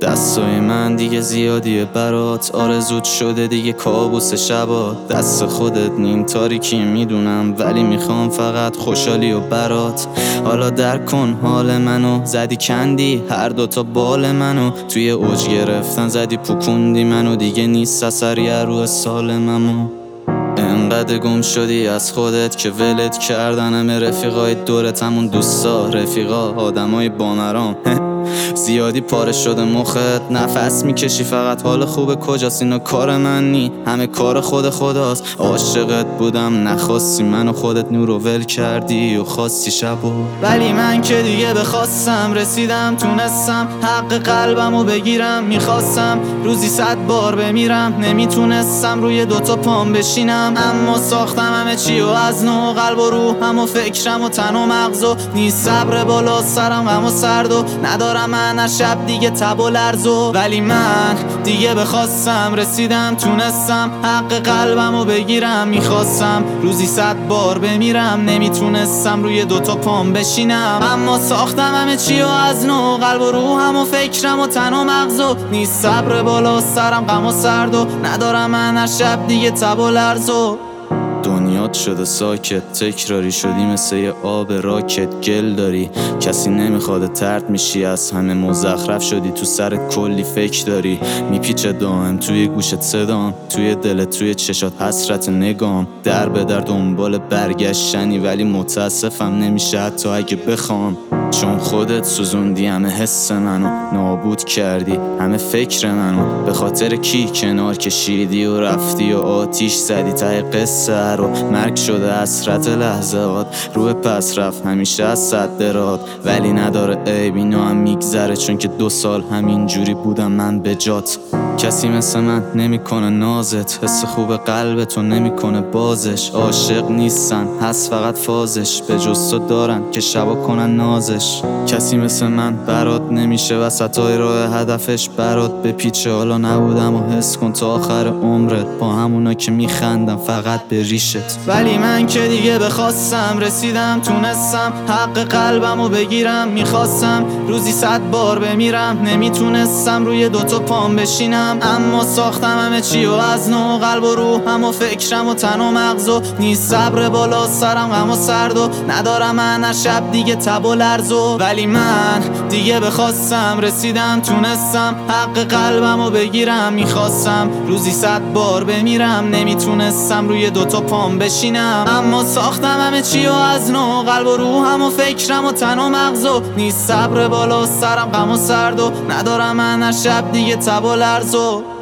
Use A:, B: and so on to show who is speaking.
A: دستای من دیگه زیادیه برات، آرزوت شده دیگه کابوس شبات. دست خودت نیم تاریکی میدونم، ولی میخوام فقط خوشحالی و برات. حالا درک کن حال منو، زدی کندی هر دوتا بال منو، توی اوج گرفتن زدی پوکوندی منو، دیگه نیست اثری روی سالممو. انقدر گم شدی از خودت که ولت کردن همه رفیقای دورت، همون دوستا رفیقا آدمای بامرام. زیادی پاره شده مخت، نفس میکشی فقط حال خوبه کجاست؟ اینو کار من نی، همه کار خود خداست. عاشقت بودم نخواستی منو، خودت نورو ول کردی و خواستی شبو. ولی من که دیگه بخواستم رسیدم، تونستم حق قلبمو بگیرم. میخواستم روزی 100 بار بمیرم، نمیتونستم روی دوتا پام بشینم. اما ساختم همه چی و از نو، قلب و روحم و فکرم و تن و مغزو. نیست صبر بالا سرم غم و سرد و ندارم من از شب دیگه تب و لرزو. ولی من دیگه بخواستم رسیدم، تونستم حق قلبمو بگیرم. میخواستم روزی 100 بار بمیرم، نمیتونستم روی دوتا پام بشینم. اما ساختم همه چی و از نو، قلب و روحم و فکرم و تن و مغزو. نیست صبر بالا سرم غم و سرد و ندارم من از شب دیگه تب و لرزو. دنیات شده ساکت، تکراری شدی مثل یه آب راکت. گل داری کسی نمیخواد، ترد میشی از همه، مزخرف شدی تو سرت کلی فکر داری. میپیچه دائم توی گوشت صدام، توی دلت توی چشات حسرت نگام. در به در دنبال برگشتنی، ولی متاسفم نمیشه حتی اگه بخوام. چون خودت سوزوندی همه حس منو، نابود کردی همه فکر منو. به خاطر کی کنار کشیدی و رفتی و آتیش زدی ته قصه رو. مرگ شده حسرت لحظات، روح پس رفت همیشه از صد درات. ولی نداره عیب اینو هم میگذره، چون که 2 سال همینجوری بودم من به جات. کسی مثل من نمیکنه نازت، حس خوب قلبتو نمیکنه بازش. عاشق نیستن هست فقط فازش، به جز تو دارن که شبا کنن نازش. کسی مثل من برات نمیشه وسطای راه هدفش برات بپیچه. حالا نبودم و حس کن تا آخر عمرت، با همونا که میخندم فقط به ریشت. ولی من که دیگه بخواستم رسیدم، تونستم حق قلبمو بگیرم. میخواستم روزی 100 بار بمیرم، نمیتونستم روی دوتا پام بشینم. اما ساختم همه چی و از نو، قلب و روحم و فکرم و تن و مغزو. نیست صبر بالا سرم غم و سرد و ندارم من از شب دیگه تب و لرزو. ولی من دیگه بخواستم رسیدم، تونستم حق قلبمو بگیرم. میخواستم روزی 100 بار بمیرم، نمیتونستم روی دوتا پام بشینم. اما ساختم همه چی و از نو، قلب و روحم و فکرم و تن و مغزو. نیست صبر بالا سرم غم و سرد و ندارم من از شب دیگه تب و لرزو.